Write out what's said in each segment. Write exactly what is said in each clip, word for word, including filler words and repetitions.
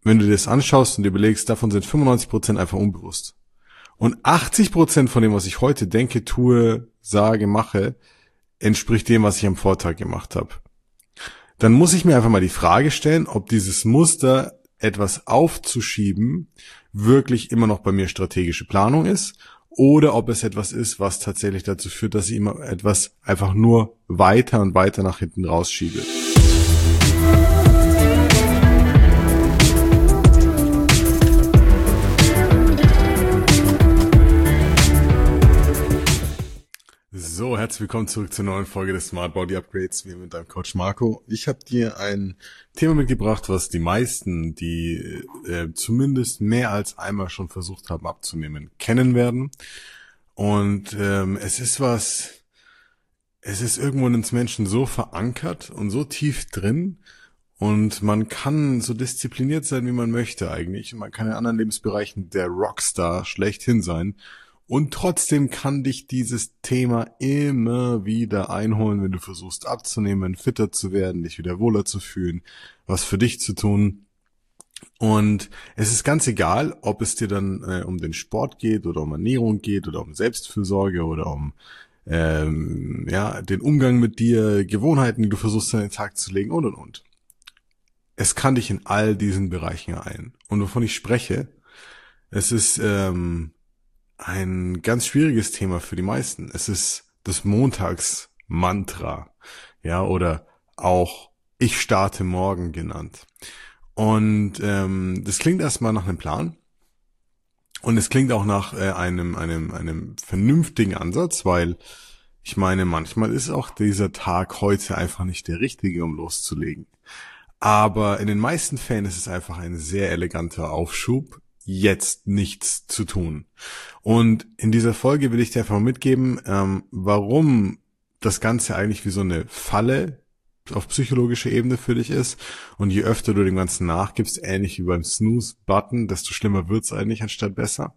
wenn du dir das anschaust und dir überlegst, davon sind fünfundneunzig Prozent einfach unbewusst. Und achtzig Prozent von dem, was ich heute denke, tue, sage, mache, entspricht dem, was ich am Vortag gemacht habe. Dann muss ich mir einfach mal die Frage stellen, ob dieses Muster, etwas aufzuschieben, wirklich immer noch bei mir strategische Planung ist oder ob es etwas ist, was tatsächlich dazu führt, dass ich immer etwas einfach nur weiter und weiter nach hinten rausschiebe. So, herzlich willkommen zurück zur neuen Folge des Smart Body Upgrades, wie mit deinem Coach Marco. Ich habe dir ein Thema mitgebracht, was die meisten, die äh, zumindest mehr als einmal schon versucht haben abzunehmen, kennen werden. Und ähm, es ist was, es ist irgendwo in uns Menschen so verankert und so tief drin und man kann so diszipliniert sein, wie man möchte eigentlich. Und man kann in anderen Lebensbereichen der Rockstar schlechthin sein. Und trotzdem kann dich dieses Thema immer wieder einholen, wenn du versuchst abzunehmen, fitter zu werden, dich wieder wohler zu fühlen, was für dich zu tun. Und es ist ganz egal, ob es dir dann äh, um den Sport geht oder um Ernährung geht oder um Selbstfürsorge oder um ähm, ja den Umgang mit dir, Gewohnheiten, die du versuchst an den Tag zu legen und und und. Es kann dich in all diesen Bereichen ein. Und wovon ich spreche, es ist ähm, ein ganz schwieriges Thema für die meisten. Es ist das Montagsmantra, ja, oder auch ich starte morgen genannt. Und ähm, das klingt erstmal nach einem Plan und es klingt auch nach äh, einem einem einem vernünftigen Ansatz, weil ich meine, manchmal ist auch dieser Tag heute einfach nicht der richtige, um loszulegen. Aber in den meisten Fällen ist es einfach ein sehr eleganter Aufschub, jetzt nichts zu tun. Und in dieser Folge will ich dir einfach mal mitgeben, ähm, warum das Ganze eigentlich wie so eine Falle auf psychologischer Ebene für dich ist. Und je öfter du dem Ganzen nachgibst, ähnlich wie beim Snooze-Button, desto schlimmer wird's eigentlich anstatt besser.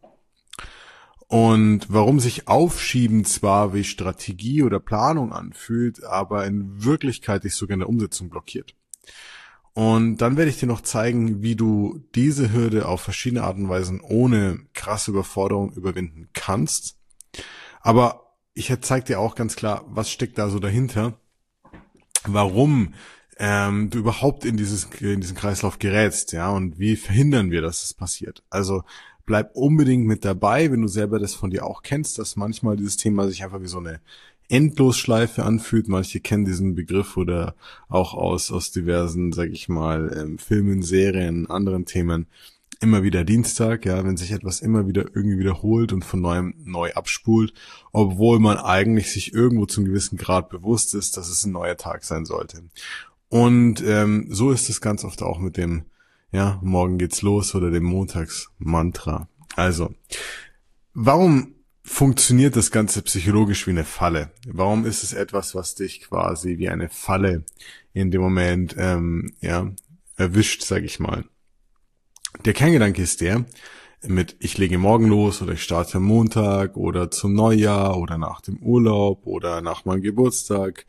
Und warum sich Aufschieben zwar wie Strategie oder Planung anfühlt, aber in Wirklichkeit dich sogar in der Umsetzung blockiert. Und dann werde ich dir noch zeigen, wie du diese Hürde auf verschiedene Arten und Weisen ohne krasse Überforderung überwinden kannst. Aber ich zeige dir auch ganz klar, was steckt da so dahinter, warum ähm, du überhaupt in dieses in diesen Kreislauf gerätst, ja, und wie verhindern wir, dass es passiert. Also bleib unbedingt mit dabei, wenn du selber das von dir auch kennst, dass manchmal dieses Thema sich einfach wie so eine Endlosschleife anfühlt. Manche kennen diesen Begriff oder auch aus aus diversen, sag ich mal, ähm, Filmen, Serien, anderen Themen. Immer wieder Dienstag, ja, wenn sich etwas immer wieder irgendwie wiederholt und von neuem neu abspult, obwohl man eigentlich sich irgendwo zum gewissen Grad bewusst ist, dass es ein neuer Tag sein sollte. Und ähm, so ist es ganz oft auch mit dem, ja, morgen geht's los oder dem Montagsmantra. Also, warum funktioniert das Ganze psychologisch wie eine Falle? Warum ist es etwas, was dich quasi wie eine Falle in dem Moment ähm, ja erwischt, sag ich mal? Der Kerngedanke ist der, mit ich lege morgen los oder ich starte am Montag oder zum Neujahr oder nach dem Urlaub oder nach meinem Geburtstag.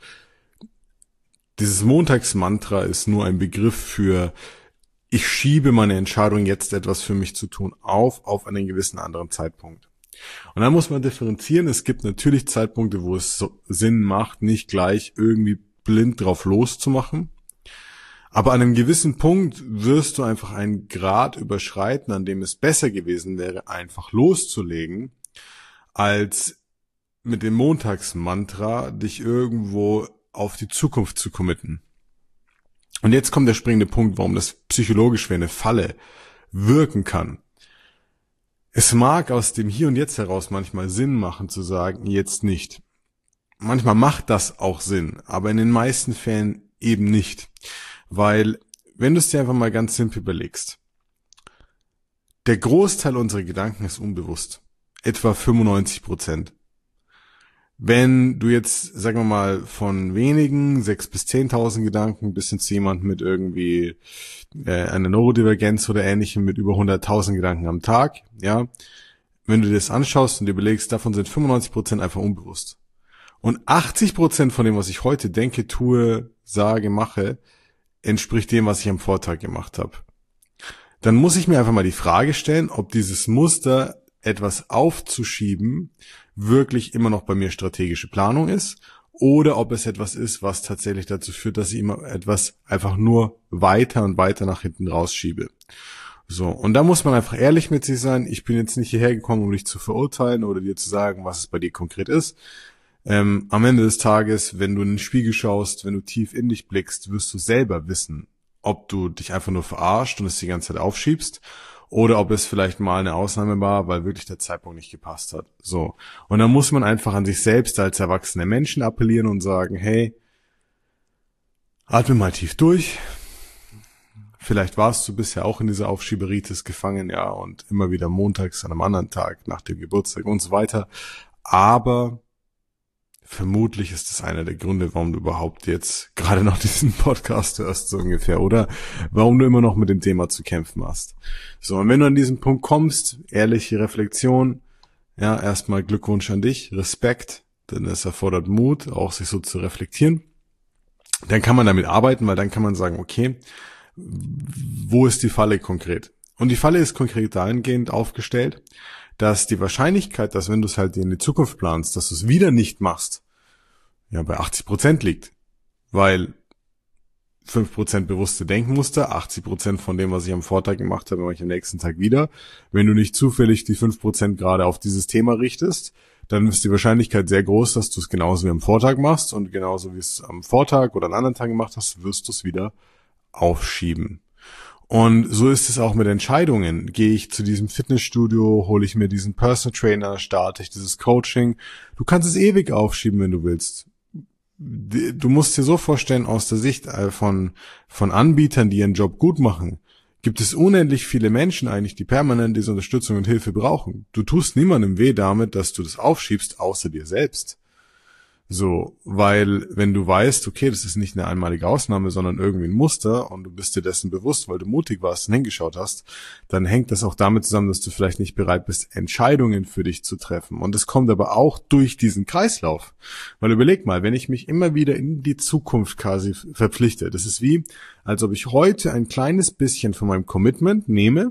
Dieses Montagsmantra ist nur ein Begriff für ich schiebe meine Entscheidung, jetzt etwas für mich zu tun, auf auf einen gewissen anderen Zeitpunkt. Und dann muss man differenzieren. Es gibt natürlich Zeitpunkte, wo es so Sinn macht, nicht gleich irgendwie blind drauf loszumachen. Aber an einem gewissen Punkt wirst du einfach einen Grad überschreiten, an dem es besser gewesen wäre, einfach loszulegen, als mit dem Montagsmantra dich irgendwo auf die Zukunft zu committen. Und jetzt kommt der springende Punkt, warum das psychologisch wie eine Falle wirken kann. Es mag aus dem Hier und Jetzt heraus manchmal Sinn machen zu sagen, jetzt nicht. Manchmal macht das auch Sinn, aber in den meisten Fällen eben nicht. Weil, wenn du es dir einfach mal ganz simpel überlegst, der Großteil unserer Gedanken ist unbewusst. Etwa fünfundneunzig Prozent. Wenn du jetzt, sagen wir mal, von wenigen, sechs bis zehntausend Gedanken bis hin zu jemandem mit irgendwie äh, einer Neurodivergenz oder ähnlichem mit über hunderttausend Gedanken am Tag, ja, wenn du dir das anschaust und dir überlegst, davon sind fünfundneunzig Prozent einfach unbewusst. Und achtzig Prozent von dem, was ich heute denke, tue, sage, mache, entspricht dem, was ich am Vortag gemacht habe. dann muss ich mir einfach mal die Frage stellen, ob dieses Muster, etwas aufzuschieben, wirklich immer noch bei mir strategische Planung ist oder ob es etwas ist, was tatsächlich dazu führt, dass ich immer etwas einfach nur weiter und weiter nach hinten rausschiebe. So, und da muss man einfach ehrlich mit sich sein. Ich bin jetzt nicht hierher gekommen, um dich zu verurteilen oder dir zu sagen, was es bei dir konkret ist. Ähm, am Ende des Tages, wenn du in den Spiegel schaust, wenn du tief in dich blickst, wirst du selber wissen, ob du dich einfach nur verarscht und es die ganze Zeit aufschiebst oder ob es vielleicht mal eine Ausnahme war, weil wirklich der Zeitpunkt nicht gepasst hat. So. Und dann muss man einfach an sich selbst als erwachsene Menschen appellieren und sagen, hey, atme mal tief durch. Vielleicht warst du bisher auch in dieser Aufschieberitis gefangen, ja, und immer wieder montags an einem anderen Tag nach dem Geburtstag und so weiter. Aber vermutlich ist das einer der Gründe, warum du überhaupt jetzt gerade noch diesen Podcast hörst, so ungefähr, oder warum du immer noch mit dem Thema zu kämpfen hast. So, und wenn du an diesen Punkt kommst, ehrliche Reflexion, ja, erstmal Glückwunsch an dich, Respekt, denn es erfordert Mut, auch sich so zu reflektieren. Dann kann man damit arbeiten, weil dann kann man sagen, okay, wo ist die Falle konkret? Und die Falle ist konkret dahingehend aufgestellt, dass die Wahrscheinlichkeit, dass wenn du es halt in die Zukunft planst, dass du es wieder nicht machst, ja bei achtzig Prozent liegt. Weil fünf Prozent bewusste Denkmuster, achtzig Prozent von dem, was ich am Vortag gemacht habe, mache ich am nächsten Tag wieder. Wenn du nicht zufällig die fünf Prozent gerade auf dieses Thema richtest, dann ist die Wahrscheinlichkeit sehr groß, dass du es genauso wie am Vortag machst und genauso wie es am Vortag oder an anderen Tagen gemacht hast, wirst du es wieder aufschieben. Und so ist es auch mit Entscheidungen. Gehe ich zu diesem Fitnessstudio, hole ich mir diesen Personal Trainer, starte ich dieses Coaching. Du kannst es ewig aufschieben, wenn du willst. Du musst dir so vorstellen, aus der Sicht von, von Anbietern, die ihren Job gut machen, gibt es unendlich viele Menschen eigentlich, die permanent diese Unterstützung und Hilfe brauchen. Du tust niemandem weh damit, dass du das aufschiebst, außer dir selbst. So, weil wenn du weißt, okay, das ist nicht eine einmalige Ausnahme, sondern irgendwie ein Muster und du bist dir dessen bewusst, weil du mutig warst und hingeschaut hast, dann hängt das auch damit zusammen, dass du vielleicht nicht bereit bist, Entscheidungen für dich zu treffen. Und das kommt aber auch durch diesen Kreislauf. Weil überleg mal, wenn ich mich immer wieder in die Zukunft quasi verpflichte, das ist wie, als ob ich heute ein kleines bisschen von meinem Commitment nehme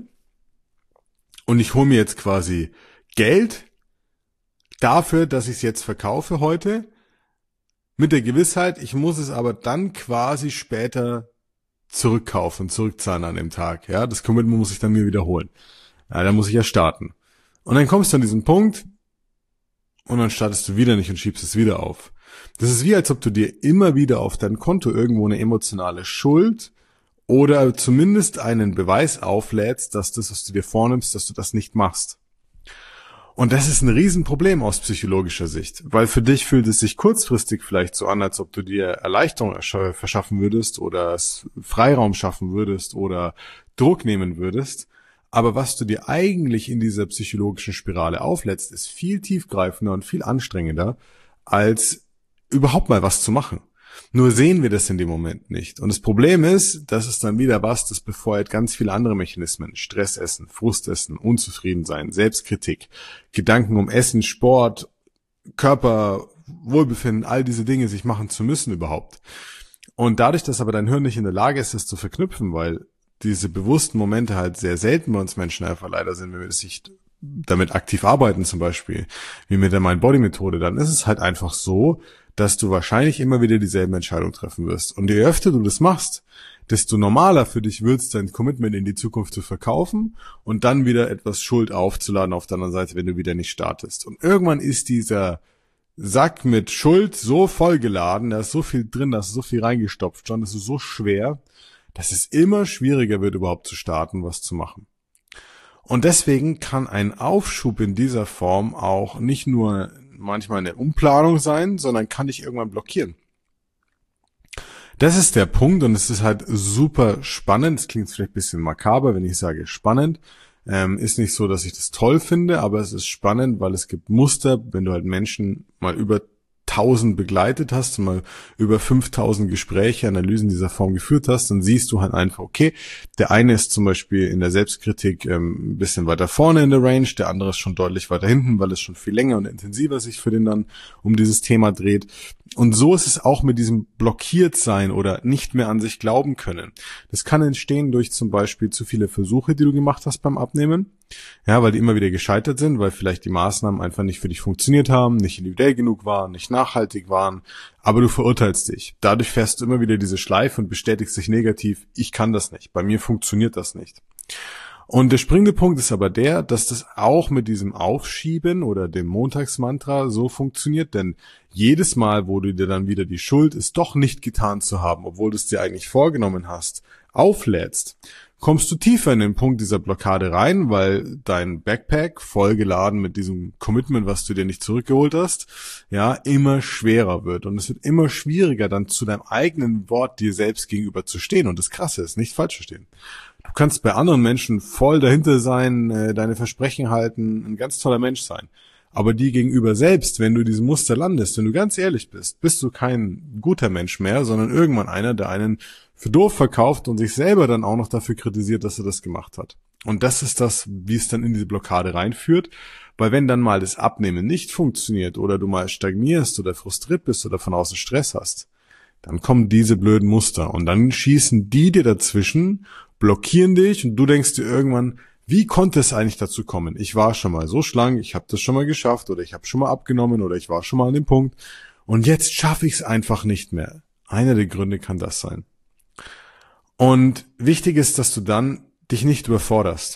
und ich hole mir jetzt quasi Geld dafür, dass ich es jetzt verkaufe heute, mit der Gewissheit, ich muss es aber dann quasi später zurückkaufen, zurückzahlen an dem Tag. Ja, das Commitment muss ich dann mir wiederholen. Ja, dann muss ich ja starten. Und dann kommst du an diesen Punkt und dann startest du wieder nicht und schiebst es wieder auf. Das ist wie, als ob du dir immer wieder auf dein Konto irgendwo eine emotionale Schuld oder zumindest einen Beweis auflädst, dass das, was du dir vornimmst, dass du das nicht machst. Und das ist ein Riesenproblem aus psychologischer Sicht, weil für dich fühlt es sich kurzfristig vielleicht so an, als ob du dir Erleichterung verschaffen würdest oder Freiraum schaffen würdest oder Druck nehmen würdest. Aber was du dir eigentlich in dieser psychologischen Spirale auflädst, ist viel tiefgreifender und viel anstrengender, als überhaupt mal was zu machen. Nur sehen wir das in dem Moment nicht. Und das Problem ist, das ist dann wieder was, das befeuert ganz viele andere Mechanismen. Stressessen, Frustessen, Unzufriedensein, Selbstkritik, Gedanken um Essen, Sport, Körper, Wohlbefinden, all diese Dinge sich machen zu müssen überhaupt. Und dadurch, dass aber dein Hirn nicht in der Lage ist, das zu verknüpfen, weil diese bewussten Momente halt sehr selten bei uns Menschen einfach leider sind, wenn wir das nicht damit aktiv arbeiten zum Beispiel, wie mit der Mind-Body-Methode, dann ist es halt einfach so, dass du wahrscheinlich immer wieder dieselben Entscheidungen treffen wirst. Und je öfter du das machst, desto normaler für dich wird es, dein Commitment in die Zukunft zu verkaufen und dann wieder etwas Schuld aufzuladen auf der anderen Seite, wenn du wieder nicht startest. Und irgendwann ist dieser Sack mit Schuld so vollgeladen, da ist so viel drin, da ist so viel reingestopft schon, das ist so schwer, dass es immer schwieriger wird, überhaupt zu starten, was zu machen. Und deswegen kann ein Aufschub in dieser Form auch nicht nur manchmal eine Umplanung sein, sondern kann dich irgendwann blockieren. Das ist der Punkt und es ist halt super spannend. Es klingt vielleicht ein bisschen makaber, wenn ich sage spannend. Ähm, ist nicht so, dass ich das toll finde, aber es ist spannend, weil es gibt Muster, wenn du halt Menschen mal über tausend begleitet hast und mal über fünftausend Gespräche, Analysen dieser Form geführt hast, dann siehst du halt einfach, okay, der eine ist zum Beispiel in der Selbstkritik ähm, ein bisschen weiter vorne in der Range, der andere ist schon deutlich weiter hinten, weil es schon viel länger und intensiver sich für den dann um dieses Thema dreht. Und so ist es auch mit diesem blockiert sein oder nicht mehr an sich glauben können. Das kann entstehen durch zum Beispiel zu viele Versuche, die du gemacht hast beim Abnehmen. Ja, weil die immer wieder gescheitert sind, weil vielleicht die Maßnahmen einfach nicht für dich funktioniert haben, nicht individuell genug waren, nicht nachhaltig waren, aber du verurteilst dich. Dadurch fährst du immer wieder diese Schleife und bestätigst dich negativ, ich kann das nicht, bei mir funktioniert das nicht. Und der springende Punkt ist aber der, dass das auch mit diesem Aufschieben oder dem Montagsmantra so funktioniert, denn jedes Mal, wo du dir dann wieder die Schuld, es doch nicht getan zu haben, obwohl du es dir eigentlich vorgenommen hast, auflädst, kommst du tiefer in den Punkt dieser Blockade rein, weil dein Backpack, vollgeladen mit diesem Commitment, was du dir nicht zurückgeholt hast, ja, immer schwerer wird. Und es wird immer schwieriger, dann zu deinem eigenen Wort dir selbst gegenüber zu stehen. Und das Krasse ist, nicht falsch verstehen. Du kannst bei anderen Menschen voll dahinter sein, deine Versprechen halten, ein ganz toller Mensch sein. Aber die gegenüber selbst, wenn du in diesem Muster landest, wenn du ganz ehrlich bist, bist du kein guter Mensch mehr, sondern irgendwann einer, der einen für doof verkauft und sich selber dann auch noch dafür kritisiert, dass er das gemacht hat. Und das ist das, wie es dann in diese Blockade reinführt. Weil wenn dann mal das Abnehmen nicht funktioniert oder du mal stagnierst oder frustriert bist oder von außen Stress hast, dann kommen diese blöden Muster und dann schießen die dir dazwischen, blockieren dich und du denkst dir irgendwann, wie konnte es eigentlich dazu kommen? Ich war schon mal so schlank, ich habe das schon mal geschafft oder ich habe schon mal abgenommen oder ich war schon mal an dem Punkt und jetzt schaffe ich es einfach nicht mehr. Einer der Gründe kann das sein. Und wichtig ist, dass du dann dich nicht überforderst.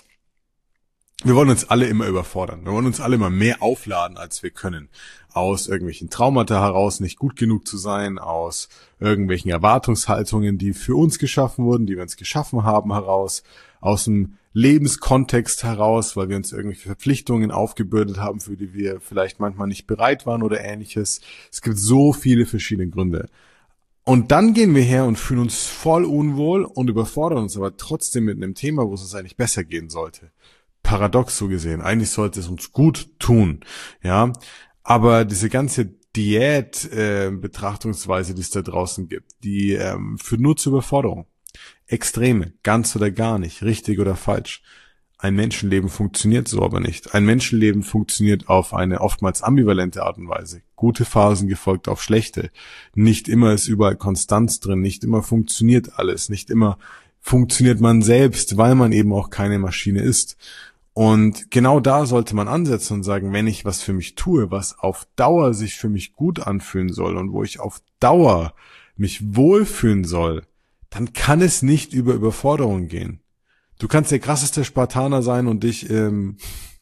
Wir wollen uns alle immer überfordern. Wir wollen uns alle immer mehr aufladen, als wir können. Aus irgendwelchen Traumata heraus nicht gut genug zu sein, aus irgendwelchen Erwartungshaltungen, die für uns geschaffen wurden, die wir uns geschaffen haben, heraus, aus dem Lebenskontext heraus, weil wir uns irgendwelche Verpflichtungen aufgebürdet haben, für die wir vielleicht manchmal nicht bereit waren oder ähnliches. Es gibt so viele verschiedene Gründe. Und dann gehen wir her und fühlen uns voll unwohl und überfordern uns aber trotzdem mit einem Thema, wo es uns eigentlich besser gehen sollte. Paradox so gesehen. Eigentlich sollte es uns gut tun, ja. Aber diese ganze Diät-Betrachtungsweise, äh, die es da draußen gibt, die ähm, führt nur zur Überforderung. Extreme, ganz oder gar nicht, richtig oder falsch. Ein Menschenleben funktioniert so aber nicht. Ein Menschenleben funktioniert auf eine oftmals ambivalente Art und Weise. Gute Phasen gefolgt auf schlechte. Nicht immer ist überall Konstanz drin, nicht immer funktioniert alles, nicht immer funktioniert man selbst, weil man eben auch keine Maschine ist. Und genau da sollte man ansetzen und sagen, wenn ich was für mich tue, was auf Dauer sich für mich gut anfühlen soll und wo ich auf Dauer mich wohlfühlen soll, dann kann es nicht über Überforderung gehen. Du kannst der krasseste Spartaner sein und dich ähm,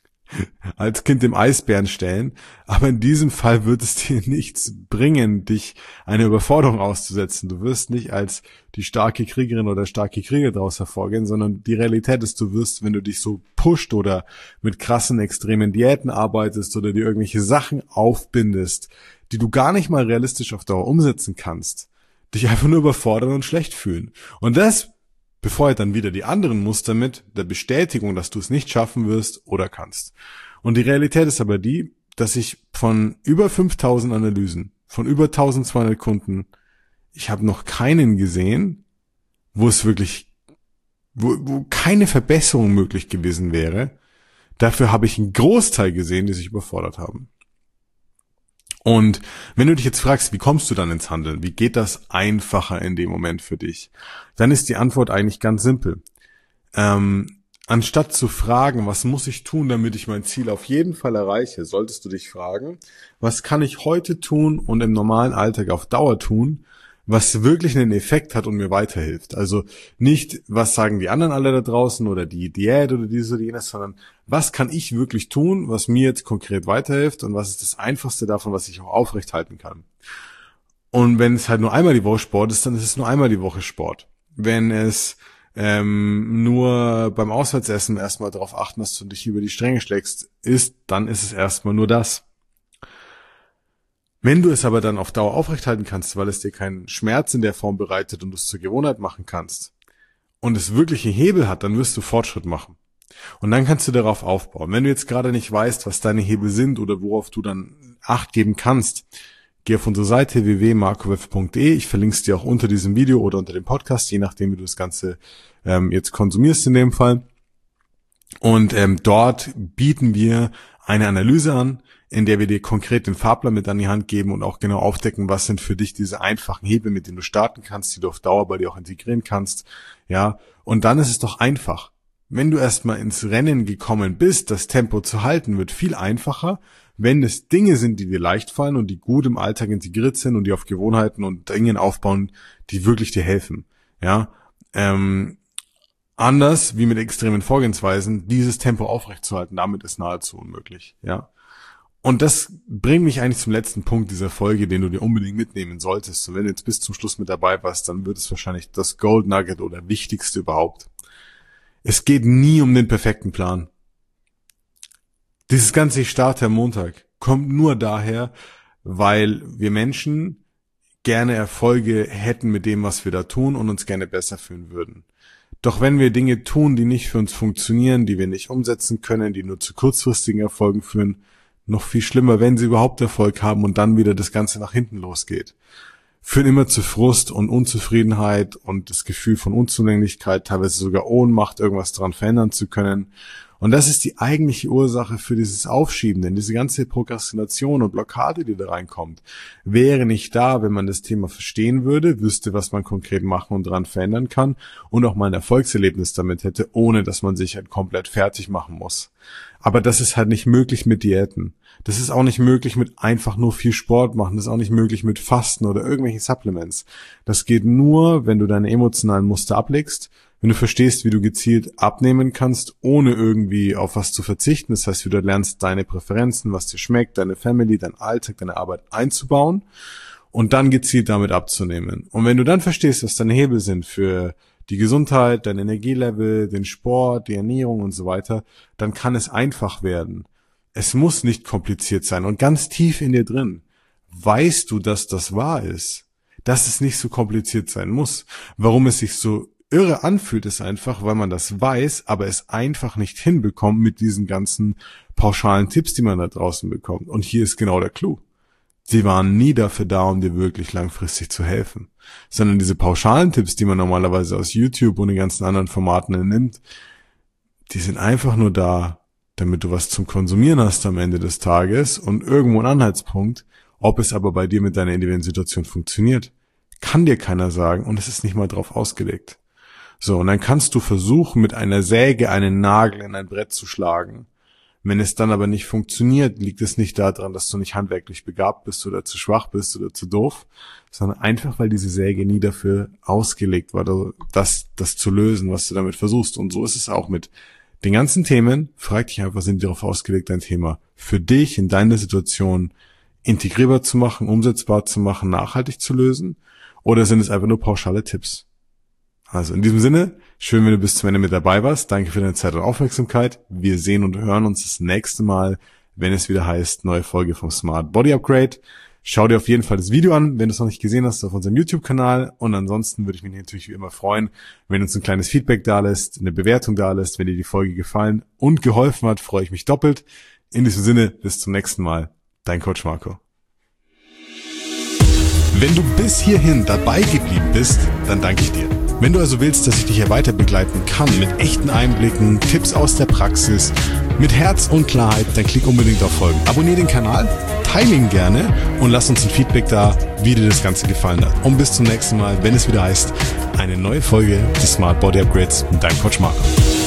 als Kind dem Eisbären stellen, aber in diesem Fall wird es dir nichts bringen, dich einer Überforderung auszusetzen. Du wirst nicht als die starke Kriegerin oder starke Krieger daraus hervorgehen, sondern die Realität ist, du wirst, wenn du dich so pusht oder mit krassen, extremen Diäten arbeitest oder dir irgendwelche Sachen aufbindest, die du gar nicht mal realistisch auf Dauer umsetzen kannst, dich einfach nur überfordern und schlecht fühlen. Und das befeuert dann wieder die anderen Muster mit der Bestätigung, dass du es nicht schaffen wirst oder kannst. Und die Realität ist aber die, dass ich von über fünftausend Analysen, von über eintausendzweihundert Kunden, ich habe noch keinen gesehen, wo es wirklich, wo, wo keine Verbesserung möglich gewesen wäre. Dafür habe ich einen Großteil gesehen, die sich überfordert haben. Und wenn du dich jetzt fragst, wie kommst du dann ins Handeln? Wie geht das einfacher in dem Moment für dich? Dann ist die Antwort eigentlich ganz simpel. Ähm, anstatt zu fragen, was muss ich tun, damit ich mein Ziel auf jeden Fall erreiche, solltest du dich fragen, was kann ich heute tun und im normalen Alltag auf Dauer tun, was wirklich einen Effekt hat und mir weiterhilft. Also nicht, was sagen die anderen alle da draußen oder die Diät oder dies oder jenes, sondern was kann ich wirklich tun, was mir jetzt konkret weiterhilft und was ist das Einfachste davon, was ich auch aufrechthalten kann. Und wenn es halt nur einmal die Woche Sport ist, dann ist es nur einmal die Woche Sport. Wenn es ähm, nur beim Auswärtsessen erstmal darauf achten, dass du dich über die Stränge schlägst, ist, dann ist es erstmal nur das. Wenn du es aber dann auf Dauer aufrechthalten kannst, weil es dir keinen Schmerz in der Form bereitet und du es zur Gewohnheit machen kannst und es wirklich einen Hebel hat, dann wirst du Fortschritt machen. Und dann kannst du darauf aufbauen. Wenn du jetzt gerade nicht weißt, was deine Hebel sind oder worauf du dann Acht geben kannst, geh auf unsere Seite w w w punkt marco weffe punkt de. Ich verlinke es dir auch unter diesem Video oder unter dem Podcast, je nachdem, wie du das Ganze ähm, jetzt konsumierst in dem Fall. Und ähm, dort bieten wir eine Analyse an, in der wir dir konkret den Fahrplan mit an die Hand geben und auch genau aufdecken, was sind für dich diese einfachen Hebel, mit denen du starten kannst, die du auf Dauer bei dir auch integrieren kannst. Ja, und dann ist es doch einfach. Wenn du erstmal ins Rennen gekommen bist, das Tempo zu halten, wird viel einfacher, wenn es Dinge sind, die dir leicht fallen und die gut im Alltag integriert sind und die auf Gewohnheiten und Dingen aufbauen, die wirklich dir helfen. Ja, ähm, anders wie mit extremen Vorgehensweisen, dieses Tempo aufrechtzuerhalten, damit ist nahezu unmöglich. Ja. Und das bringt mich eigentlich zum letzten Punkt dieser Folge, den du dir unbedingt mitnehmen solltest. Und wenn du jetzt bis zum Schluss mit dabei warst, dann wird es wahrscheinlich das Gold Nugget oder Wichtigste überhaupt. Es geht nie um den perfekten Plan. Dieses ganze Ich starte am Montag kommt nur daher, weil wir Menschen gerne Erfolge hätten mit dem, was wir da tun und uns gerne besser fühlen würden. Doch wenn wir Dinge tun, die nicht für uns funktionieren, die wir nicht umsetzen können, die nur zu kurzfristigen Erfolgen führen, noch viel schlimmer, wenn sie überhaupt Erfolg haben und dann wieder das Ganze nach hinten losgeht, führen immer zu Frust und Unzufriedenheit und das Gefühl von Unzulänglichkeit, teilweise sogar Ohnmacht, irgendwas daran verändern zu können. Und das ist die eigentliche Ursache für dieses Aufschieben, denn diese ganze Prokrastination und Blockade, die da reinkommt, wäre nicht da, wenn man das Thema verstehen würde, wüsste, was man konkret machen und daran verändern kann und auch mal ein Erfolgserlebnis damit hätte, ohne dass man sich halt komplett fertig machen muss. Aber das ist halt nicht möglich mit Diäten. Das ist auch nicht möglich mit einfach nur viel Sport machen. Das ist auch nicht möglich mit Fasten oder irgendwelchen Supplements. Das geht nur, wenn du deine emotionalen Muster ablegst, wenn du verstehst, wie du gezielt abnehmen kannst, ohne irgendwie auf was zu verzichten. Das heißt, wie du lernst, deine Präferenzen, was dir schmeckt, deine Family, dein Alltag, deine Arbeit einzubauen und dann gezielt damit abzunehmen. Und wenn du dann verstehst, was deine Hebel sind für die Gesundheit, dein Energielevel, den Sport, die Ernährung und so weiter, dann kann es einfach werden. Es muss nicht kompliziert sein. Und ganz tief in dir drin weißt du, dass das wahr ist, dass es nicht so kompliziert sein muss. Warum es sich so irre anfühlt, ist einfach, weil man das weiß, aber es einfach nicht hinbekommt mit diesen ganzen pauschalen Tipps, die man da draußen bekommt. Und hier ist genau der Clou. Sie waren nie dafür da, um dir wirklich langfristig zu helfen, sondern diese pauschalen Tipps, die man normalerweise aus YouTube und den ganzen anderen Formaten nimmt, die sind einfach nur da, damit du was zum Konsumieren hast am Ende des Tages und irgendwo ein Anhaltspunkt. Ob es aber bei dir mit deiner individuellen Situation funktioniert, kann dir keiner sagen und es ist nicht mal drauf ausgelegt. So, und dann kannst du versuchen, mit einer Säge einen Nagel in ein Brett zu schlagen. Wenn es dann aber nicht funktioniert, liegt es nicht daran, dass du nicht handwerklich begabt bist oder zu schwach bist oder zu doof, sondern einfach, weil diese Säge nie dafür ausgelegt war, das, das zu lösen, was du damit versuchst. Und so ist es auch mit den ganzen Themen. Frag dich einfach, sind die darauf ausgelegt, dein Thema für dich in deiner Situation integrierbar zu machen, umsetzbar zu machen, nachhaltig zu lösen? Oder sind es einfach nur pauschale Tipps? Also in diesem Sinne, schön, wenn du bis zum Ende mit dabei warst. Danke für deine Zeit und Aufmerksamkeit. Wir sehen und hören uns das nächste Mal, wenn es wieder heißt, neue Folge vom Smart Body Upgrade. Schau dir auf jeden Fall das Video an, wenn du es noch nicht gesehen hast, auf unserem YouTube-Kanal. Und ansonsten würde ich mich natürlich wie immer freuen, wenn du uns ein kleines Feedback da lässt, eine Bewertung da lässt. Wenn dir die Folge gefallen und geholfen hat, freue ich mich doppelt. In diesem Sinne, bis zum nächsten Mal. Dein Coach Marco. Wenn du bis hierhin dabei geblieben bist, dann danke ich dir. Wenn du also willst, dass ich dich hier weiter begleiten kann, mit echten Einblicken, Tipps aus der Praxis, mit Herz und Klarheit, dann klick unbedingt auf Folgen. Abonnier den Kanal, teile ihn gerne und lass uns ein Feedback da, wie dir das Ganze gefallen hat. Und bis zum nächsten Mal, wenn es wieder heißt, eine neue Folge des Smart Body Upgrades mit deinem Coach Marco.